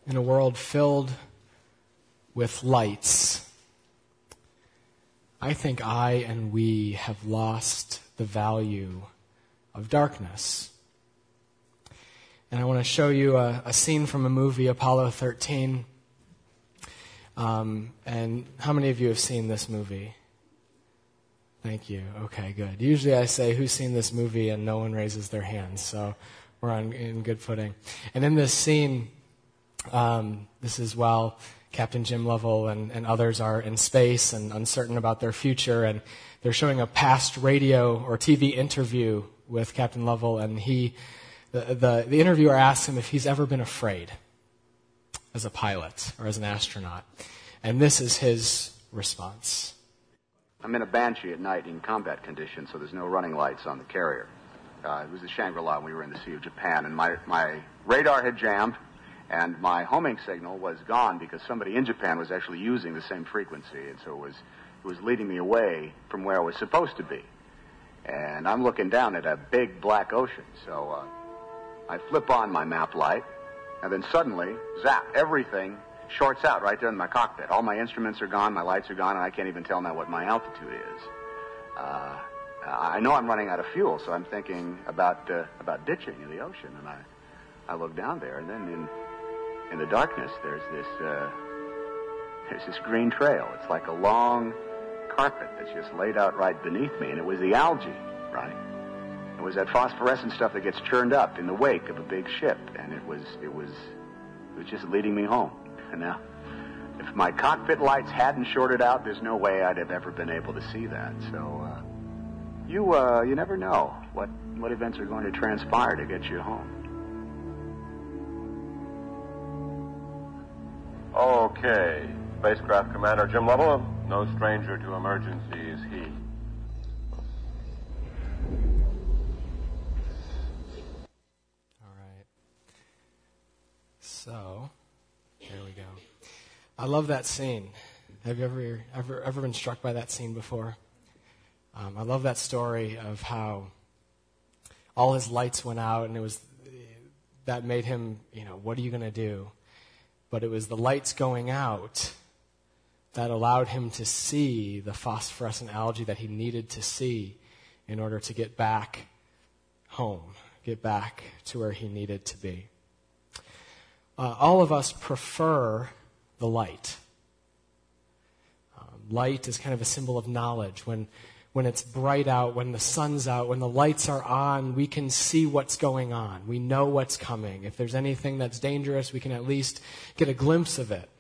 in a world filled with lights, I think I and we have lost the value of darkness. And I want to show you a scene from a movie, Apollo 13. And how many of you have seen this movie? Thank you. Okay, good. Usually I say, who's seen this movie? And no one raises their hands. So we're in good footing. And in this scene, this is while Captain Jim Lovell and others are in space and uncertain about their future. And they're showing a past radio or TV interview with Captain Lovell. And the interviewer asks him if he's ever been afraid as a pilot or as an astronaut. And this is his response. I'm in a Banshee at night in combat conditions, so there's no running lights on the carrier. It was the Shangri-La when we were in the Sea of Japan, and my radar had jammed, and my homing signal was gone because somebody in Japan was actually using the same frequency, and so it was leading me away from where I was supposed to be. And I'm looking down at a big black ocean, so I flip on my map light, and then suddenly, zap, everything shorts out right there in my cockpit. All my instruments are gone, my lights are gone, and I can't even tell now what my altitude is. I know I'm running out of fuel, so I'm thinking about ditching in the ocean. And I look down there, and then in the darkness, there's this green trail. It's like a long carpet that's just laid out right beneath me, and it was the algae, right? It was that phosphorescent stuff that gets churned up in the wake of a big ship, and it was just leading me home. And now, if my cockpit lights hadn't shorted out, there's no way I'd have ever been able to see that. So, you never know what events are going to transpire to get you home. Okay. Spacecraft Commander Jim Lovell, no stranger to emergency is he. All right. So, there we go. I love that scene. Have you ever been struck by that scene before? I love that story of how all his lights went out, and that made him, what are you going to do? But it was the lights going out that allowed him to see the phosphorescent algae that he needed to see in order to get back home, get back to where he needed to be. All of us prefer the light. Light is kind of a symbol of knowledge. When it's bright out, when the sun's out, when the lights are on, we can see what's going on. We know what's coming. If there's anything that's dangerous, we can at least get a glimpse of it.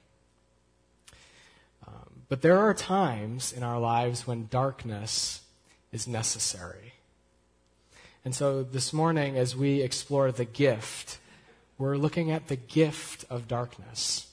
But there are times in our lives when darkness is necessary. And so this morning, as we explore the gift, we're looking at the gift of darkness.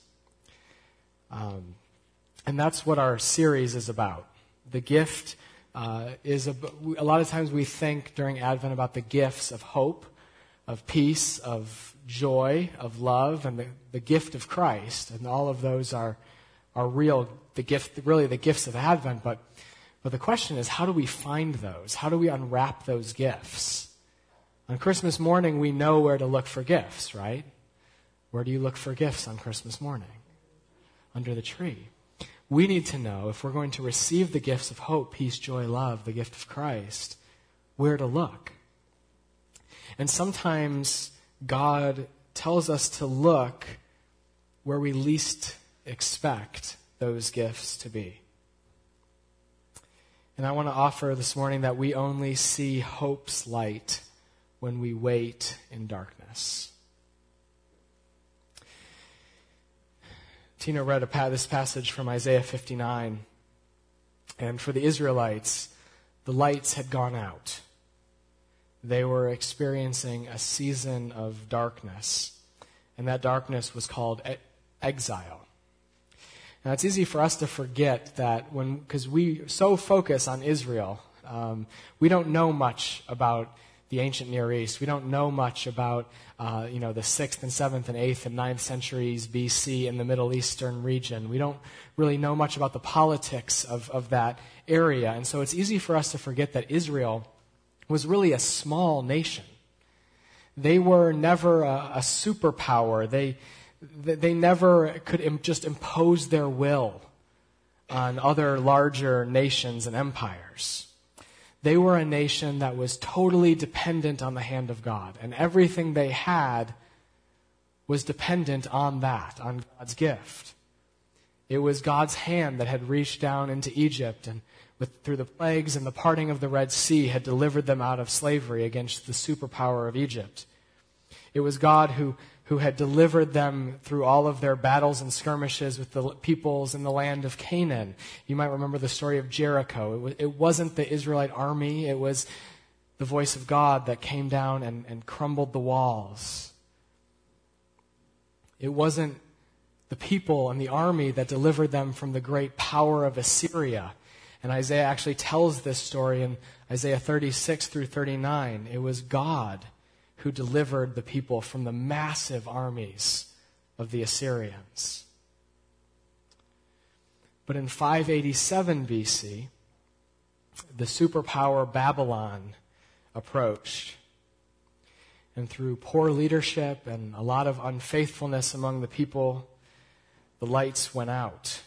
And that's what our series is about. The gift is a lot of times we think during Advent about the gifts of hope, of peace, of joy, of love, and the gift of Christ. And all of those are real, the gifts of Advent. But the question is, how do we find those? How do we unwrap those gifts? On Christmas morning, we know where to look for gifts, right? Where do you look for gifts on Christmas morning? Under the tree. We need to know, if we're going to receive the gifts of hope, peace, joy, love, the gift of Christ, where to look. And sometimes God tells us to look where we least expect those gifts to be. And I want to offer this morning that we only see hope's light when we wait in darkness. Tina read this passage from Isaiah 59. And for the Israelites, the lights had gone out. They were experiencing a season of darkness. And that darkness was called exile. Now, it's easy for us to forget that because we so focus on Israel, we don't know much about the ancient Near East. We don't know much about, the 6th and 7th and 8th and 9th centuries BC in the Middle Eastern region. We don't really know much about the politics of that area. And so it's easy for us to forget that Israel was really a small nation. They were never a superpower. They never could just impose their will on other larger nations and empires. They were a nation that was totally dependent on the hand of God, and everything they had was dependent on that, on God's gift. It was God's hand that had reached down into Egypt and through the plagues and the parting of the Red Sea had delivered them out of slavery against the superpower of Egypt. It was God who had delivered them through all of their battles and skirmishes with the peoples in the land of Canaan. You might remember the story of Jericho. It wasn't the Israelite army. It was the voice of God that came down and crumbled the walls. It wasn't the people and the army that delivered them from the great power of Assyria. And Isaiah actually tells this story in Isaiah 36 through 39. It was God who delivered the people from the massive armies of the Assyrians. But in 587 BC, the superpower Babylon approached. And through poor leadership and a lot of unfaithfulness among the people, the lights went out.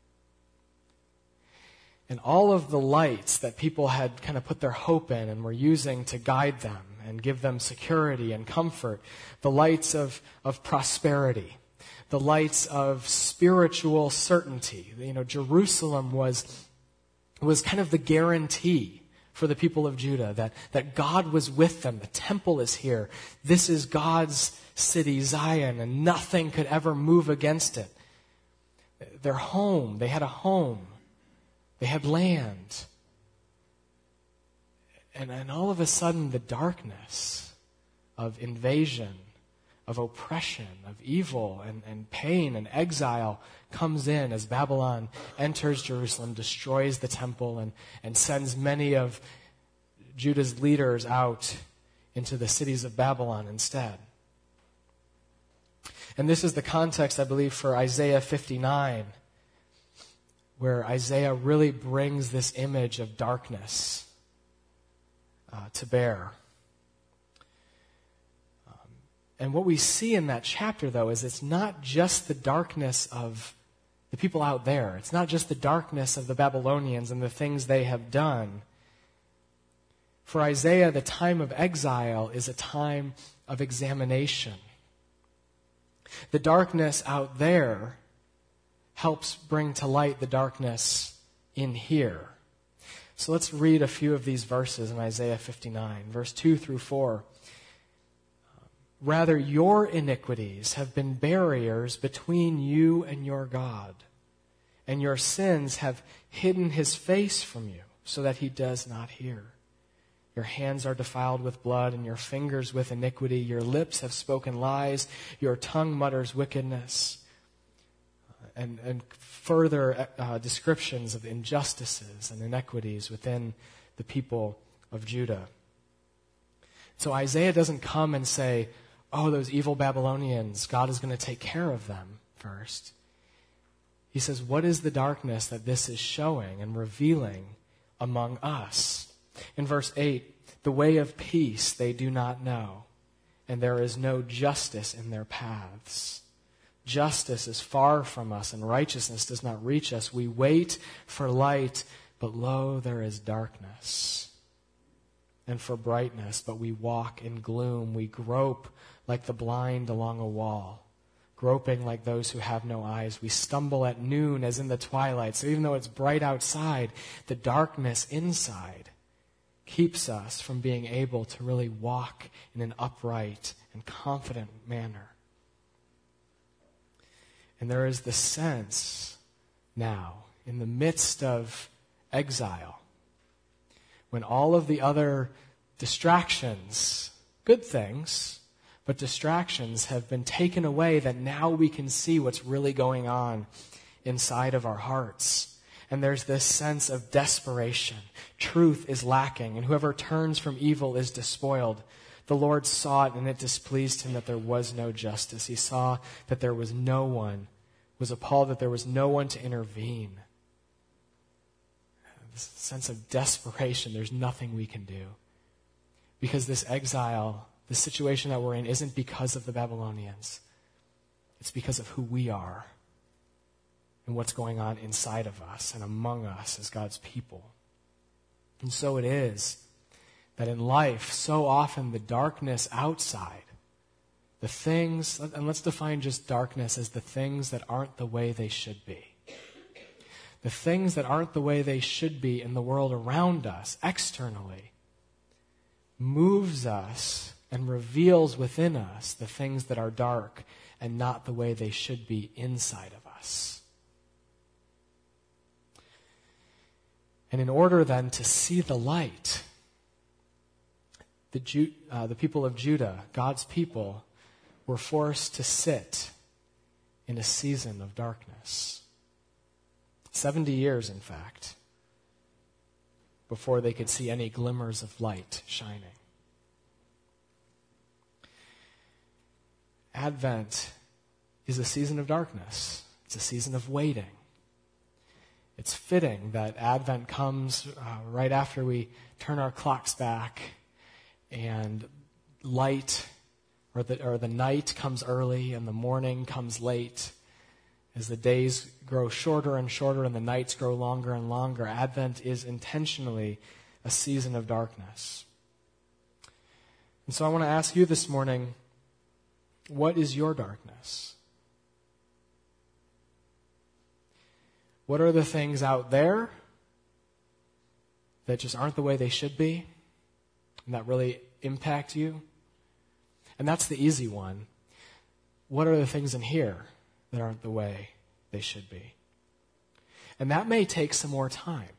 And all of the lights that people had kind of put their hope in and were using to guide them and give them security and comfort, the lights of prosperity, the lights of spiritual certainty. Jerusalem was kind of the guarantee for the people of Judah that God was with them. The temple is here. This is God's city, Zion, and nothing could ever move against it. Their home, they had a home. They had land. And all of a sudden, the darkness of invasion, of oppression, of evil and pain and exile comes in as Babylon enters Jerusalem, destroys the temple, and sends many of Judah's leaders out into the cities of Babylon instead. And this is the context, I believe, for Isaiah 59, where Isaiah really brings this image of darkness to bear. And what we see in that chapter, though, is it's not just the darkness of the people out there. It's not just the darkness of the Babylonians and the things they have done. For Isaiah, the time of exile is a time of examination. The darkness out there helps bring to light the darkness in here. So let's read a few of these verses in Isaiah 59, verse 2 through 4. Rather, your iniquities have been barriers between you and your God, and your sins have hidden his face from you, so that he does not hear. Your hands are defiled with blood, and your fingers with iniquity. Your lips have spoken lies. Your tongue mutters wickedness. And further descriptions of injustices and inequities within the people of Judah. So Isaiah doesn't come and say, oh, those evil Babylonians, God is going to take care of them first. He says, what is the darkness that this is showing and revealing among us? In verse 8, the way of peace they do not know, and there is no justice in their paths. Justice is far from us, and righteousness does not reach us. We wait for light, but lo, there is darkness. And for brightness, but we walk in gloom. We grope like the blind along a wall, groping like those who have no eyes. We stumble at noon as in the twilight. So even though it's bright outside, the darkness inside keeps us from being able to really walk in an upright and confident manner. And there is the sense now, in the midst of exile, when all of the other distractions, good things, but distractions have been taken away, that now we can see what's really going on inside of our hearts. And there's this sense of desperation. Truth is lacking, and whoever turns from evil is despoiled. The Lord saw it, and it displeased him that there was no justice. He saw that there was no one, was appalled that there was no one to intervene. This sense of desperation, there's nothing we can do. Because this exile, the situation that we're in, isn't because of the Babylonians. It's because of who we are and what's going on inside of us and among us as God's people. And so it is that in life, so often the darkness outside, the things, and let's define just darkness as the things that aren't the way they should be. The things that aren't the way they should be in the world around us, externally, moves us and reveals within us the things that are dark and not the way they should be inside of us. And in order then to see the light, the people of Judah, God's people, were forced to sit in a season of darkness. 70 years, in fact, before they could see any glimmers of light shining. Advent is a season of darkness. It's a season of waiting. It's fitting that Advent comes right after we turn our clocks back and light or the night comes early and the morning comes late. As the days grow shorter and shorter and the nights grow longer and longer, Advent is intentionally a season of darkness. And so I want to ask you this morning, what is your darkness? What are the things out there that just aren't the way they should be and that really impact you? And that's the easy one. What are the things in here that aren't the way they should be? And that may take some more time.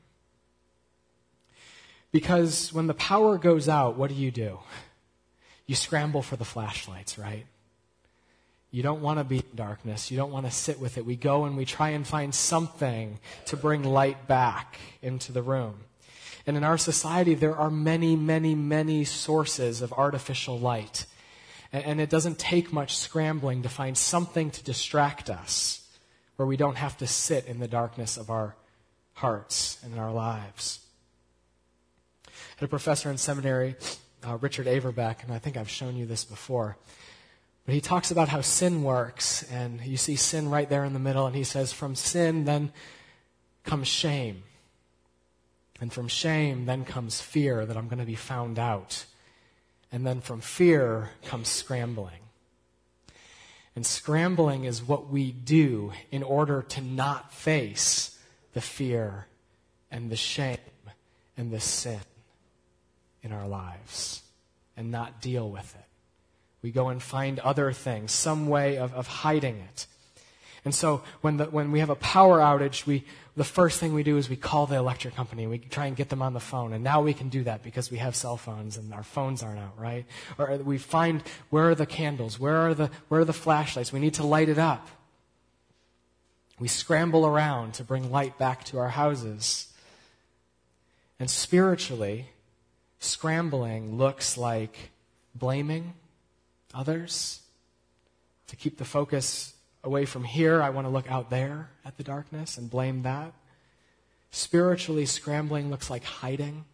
Because when the power goes out, what do? You scramble for the flashlights, right? You don't want to be in darkness. You don't want to sit with it. We go and we try and find something to bring light back into the room. And in our society, there are many, many, many sources of artificial light. And it doesn't take much scrambling to find something to distract us where we don't have to sit in the darkness of our hearts and in our lives. I had a professor in seminary, Richard Averbeck, and I think I've shown you this before. But he talks about how sin works, and you see sin right there in the middle, and he says, from sin then comes shame. And from shame then comes fear that I'm going to be found out. And then from fear comes scrambling. And scrambling is what we do in order to not face the fear and the shame and the sin in our lives and not deal with it. We go and find other things, some way of hiding it. And so when we have a power outage, the first thing we do is we call the electric company. We try and get them on the phone. And now we can do that because we have cell phones and our phones aren't out, right? Or we find, where are the candles? Where are the flashlights? We need to light it up. We scramble around to bring light back to our houses. And spiritually, scrambling looks like blaming others to keep the focus away from here. I want to look out there at the darkness and blame that. Spiritually, scrambling looks like hiding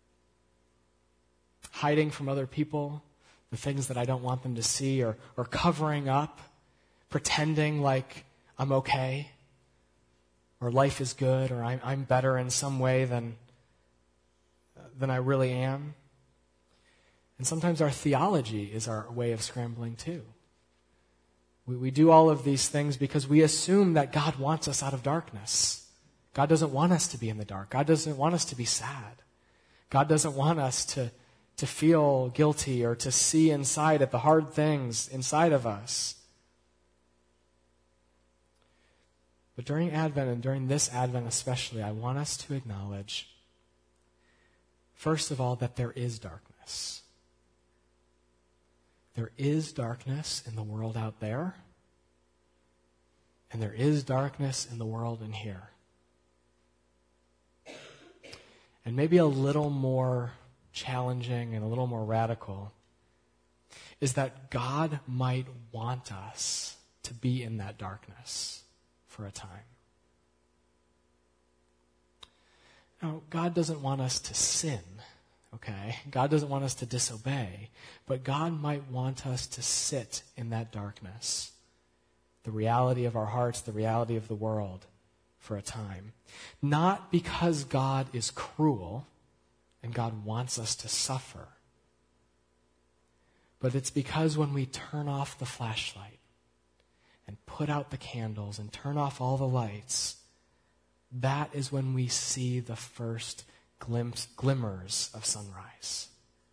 from other people, the things that I don't want them to see, or covering up, pretending like I'm okay, or life is good, or I'm better in some way than I really am. And sometimes our theology is our way of scrambling too. We do all of these things because we assume that God wants us out of darkness. God doesn't want us to be in the dark. God doesn't want us to be sad. God doesn't want us to feel guilty or to see inside at the hard things inside of us. But during Advent, and during this Advent especially, I want us to acknowledge, first of all, that there is darkness. There is darkness in the world out there, and there is darkness in the world in here. And maybe a little more challenging and a little more radical is that God might want us to be in that darkness for a time. Now, God doesn't want us to sin. Okay, God doesn't want us to disobey, but God might want us to sit in that darkness the reality of our hearts, the reality of the world for a time. Not because God is cruel and God wants us to suffer, but it's because when we turn off the flashlight and put out the candles and turn off all the lights, that is when we see the first glimmers of sunrise.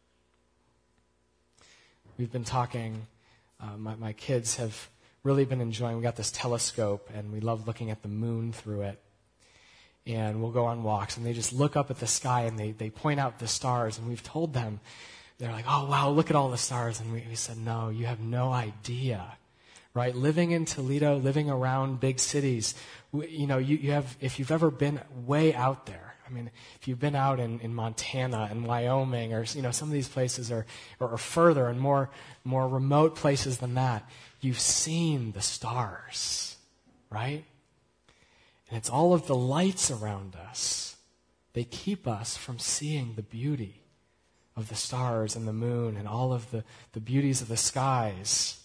We've been talking, my kids have really been enjoying, we got this telescope and we love looking at the moon through it. And we'll go on walks and they just look up at the sky and they point out the stars, and we've told them, they're like, oh wow, look at all the stars. And we said, no, you have no idea, right? Living in Toledo, living around big cities, you have, if you've ever been way out there, I mean, if you've been out in Montana and Wyoming or, some of these places or further and more remote places than that, you've seen the stars, right? And it's all of the lights around us. They keep us from seeing the beauty of the stars and the moon and all of the beauties of the skies.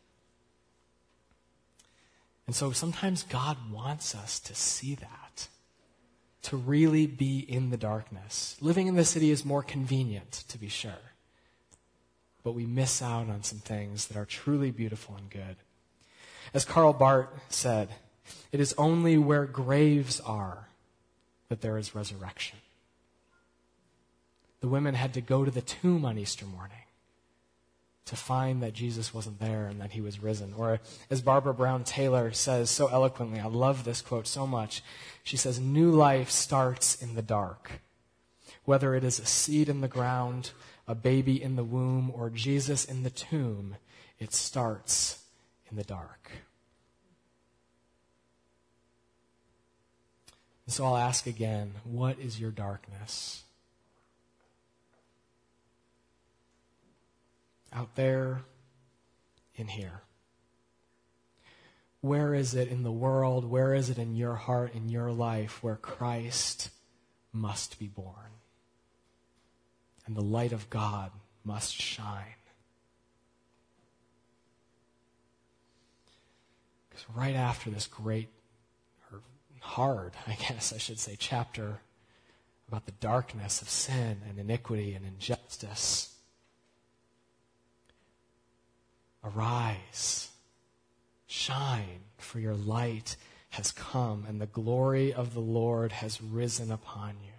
And so sometimes God wants us to see that, to really be in the darkness. Living in the city is more convenient, to be sure. But we miss out on some things that are truly beautiful and good. As Karl Barth said, it is only where graves are that there is resurrection. The women had to go to the tomb on Easter morning to find that Jesus wasn't there and that he was risen. Or as Barbara Brown Taylor says so eloquently, I love this quote so much. She says, new life starts in the dark. Whether it is a seed in the ground, a baby in the womb, or Jesus in the tomb, it starts in the dark. And so I'll ask again, what is your darkness? Out there, in here. Where is it in the world, where is it in your heart, in your life, where Christ must be born? And the light of God must shine. Because right after this great, or hard, I guess I should say, chapter about the darkness of sin and iniquity and injustice, arise, shine, for your light has come, and the glory of the Lord has risen upon you.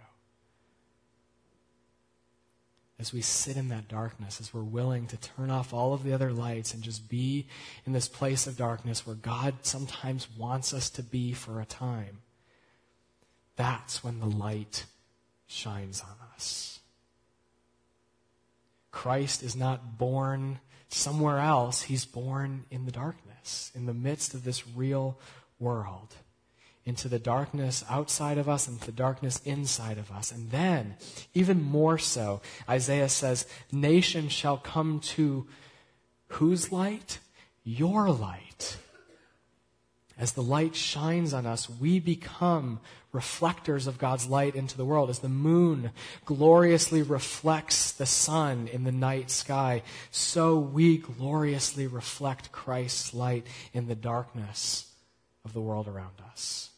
As we sit in that darkness, as we're willing to turn off all of the other lights and just be in this place of darkness where God sometimes wants us to be for a time, that's when the light shines on us. Christ is not born somewhere else. He's born in the darkness, in the midst of this real world, into the darkness outside of us and the darkness inside of us. And then, even more so, Isaiah says, nation shall come to whose light? Your light. As the light shines on us, we become reflectors of God's light into the world. As the moon gloriously reflects the sun in the night sky, so we gloriously reflect Christ's light in the darkness of the world around us.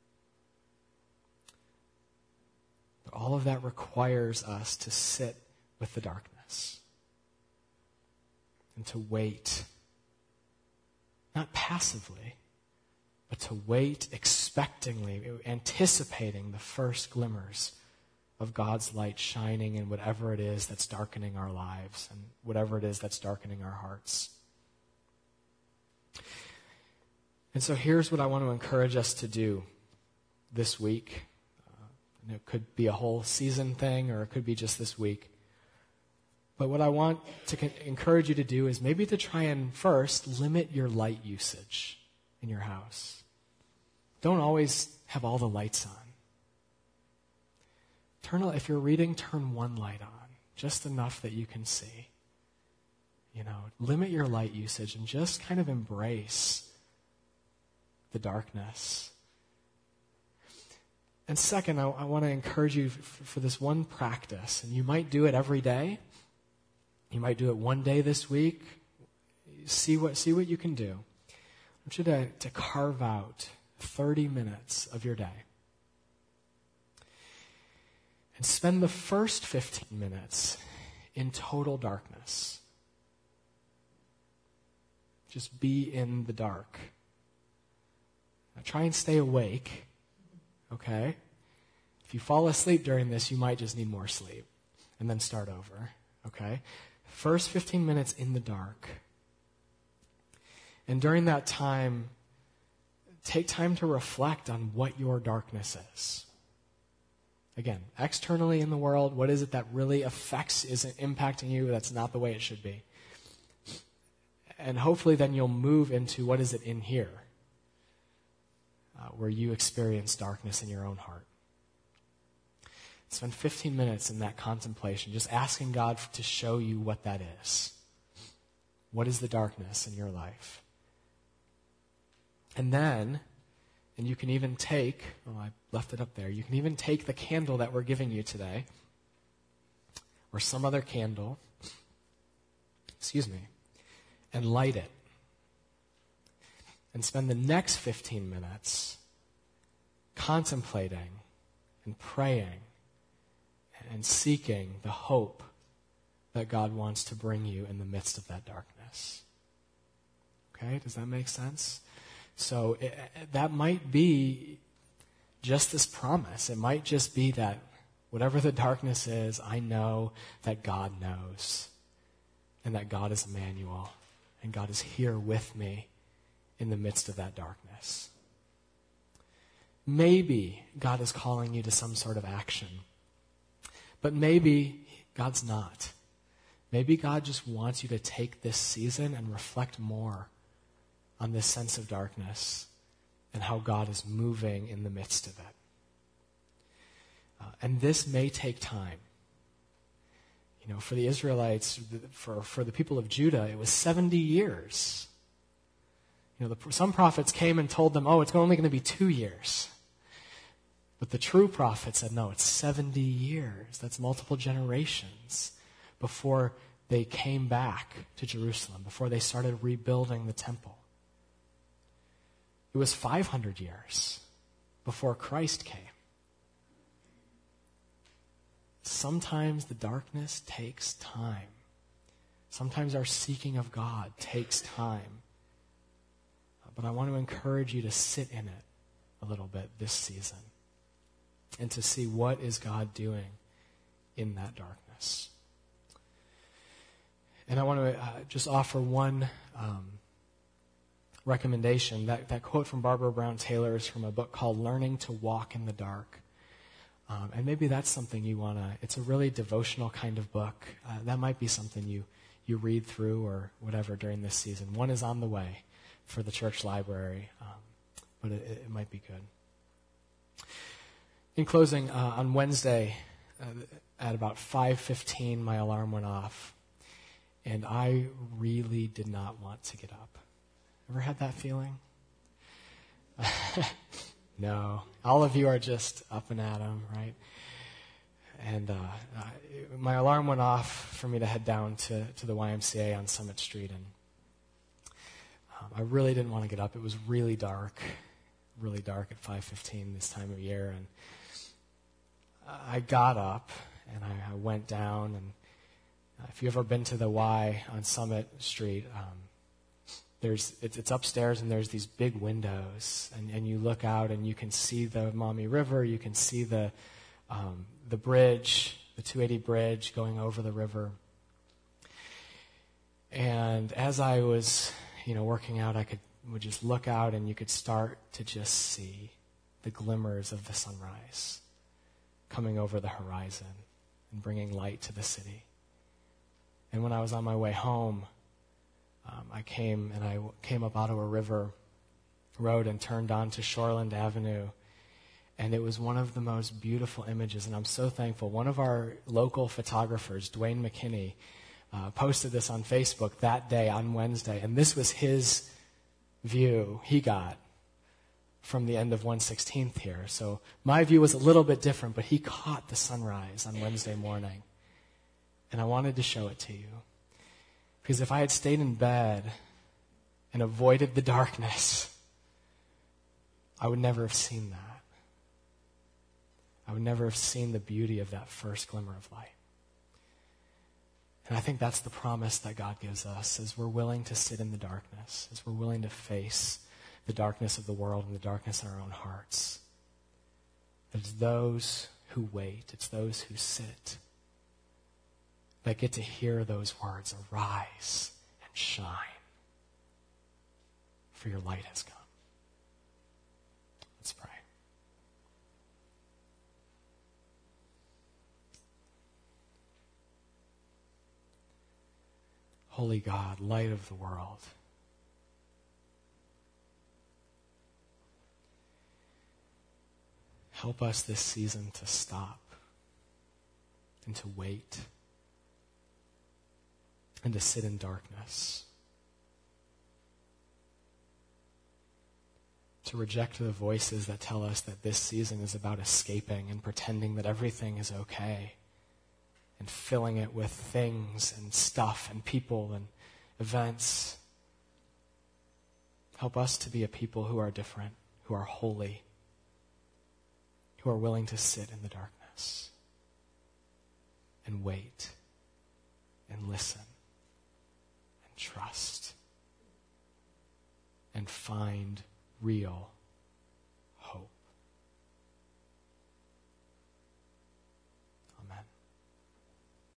But all of that requires us to sit with the darkness and to wait, not passively, but to wait expectingly, anticipating the first glimmers of God's light shining in whatever it is that's darkening our lives and whatever it is that's darkening our hearts. And so here's what I want to encourage us to do this week. And it could be a whole season thing, or it could be just this week. But what I want to encourage you to do is maybe to try and first limit your light usage in your house. Don't always have all the lights on. If you're reading, turn one light on, just enough that you can see. Limit your light usage and just kind of embrace the darkness. And second, I want to encourage you for this one practice, and you might do it every day. You might do it one day this week. See what you can do. want you to carve out 30 minutes of your day and spend the first 15 minutes in total darkness. Just be in the dark. Now try and stay awake, okay? If you fall asleep during this, you might just need more sleep. And then start over, okay? First 15 minutes in the dark. And during that time, take time to reflect on what your darkness is. Again, externally in the world, what is it that really isn't impacting you? That's not the way it should be. And hopefully then you'll move into what is it in here, where you experience darkness in your own heart. Spend 15 minutes in that contemplation, just asking God to show you what that is. What is the darkness in your life? And then, and you can even take, I left it up there, you can even take the candle that we're giving you today, or some other candle, and light it. And spend the next 15 minutes contemplating and praying and seeking the hope that God wants to bring you in the midst of that darkness. Okay, does that make sense? So that might be just this promise. It might just be that whatever the darkness is, I know that God knows, and that God is Emmanuel, and God is here with me in the midst of that darkness. Maybe God is calling you to some sort of action. But maybe God's not. Maybe God just wants you to take this season and reflect more on this sense of darkness and how God is moving in the midst of it. And this may take time. You know, for the Israelites, for the people of Judah, it was 70 years. You know, some prophets came and told them, it's only going to be 2 years. But the true prophet said, no, it's 70 years. That's multiple generations before they came back to Jerusalem, before they started rebuilding the temple. It was 500 years before Christ came. Sometimes the darkness takes time. Sometimes our seeking of God takes time. But I want to encourage you to sit in it a little bit this season and to see what is God doing in that darkness. And I want to just offer one recommendation. That quote from Barbara Brown Taylor is from a book called Learning to Walk in the Dark. And maybe that's something you want to, it's a really devotional kind of book. That might be something you read through or whatever during this season. One is on the way for the church library, but it might be good. In closing, on Wednesday at about 5:15, my alarm went off, and I really did not want to get up. Ever had that feeling? No. All of you are just up and at 'em, right? And my alarm went off for me to head down to the YMCA on Summit Street, and I really didn't want to get up. It was really dark at 5:15 this time of year, and I got up and I went down. And if you've ever been to the Y on Summit Street, it's upstairs, and there's these big windows, and you look out and you can see the Maumee River. You can see the bridge, the 280 bridge going over the river. And as I was, working out, would just look out, and you could start to just see the glimmers of the sunrise coming over the horizon and bringing light to the city. And when I was on my way home, I came up Ottawa River Road and turned onto Shoreland Avenue, and it was one of the most beautiful images, and I'm so thankful. One of our local photographers, Dwayne McKinney, posted this on Facebook that day on Wednesday, and this was his view he got from the end of 116th here. So my view was a little bit different, but he caught the sunrise on Wednesday morning, and I wanted to show it to you. Because if I had stayed in bed and avoided the darkness, I would never have seen that. I would never have seen the beauty of that first glimmer of light. And I think that's the promise that God gives us, as we're willing to sit in the darkness, as we're willing to face the darkness of the world and the darkness in our own hearts. It's those who wait, it's those who sit, that get to hear those words, arise and shine, for your light has come. Let's pray. Holy God, light of the world, help us this season to stop and to wait and to sit in darkness, to reject the voices that tell us that this season is about escaping and pretending that everything is okay, and filling it with things and stuff and people and events. Help us to be a people who are different, who are holy, who are willing to sit in the darkness and wait and listen and trust and find real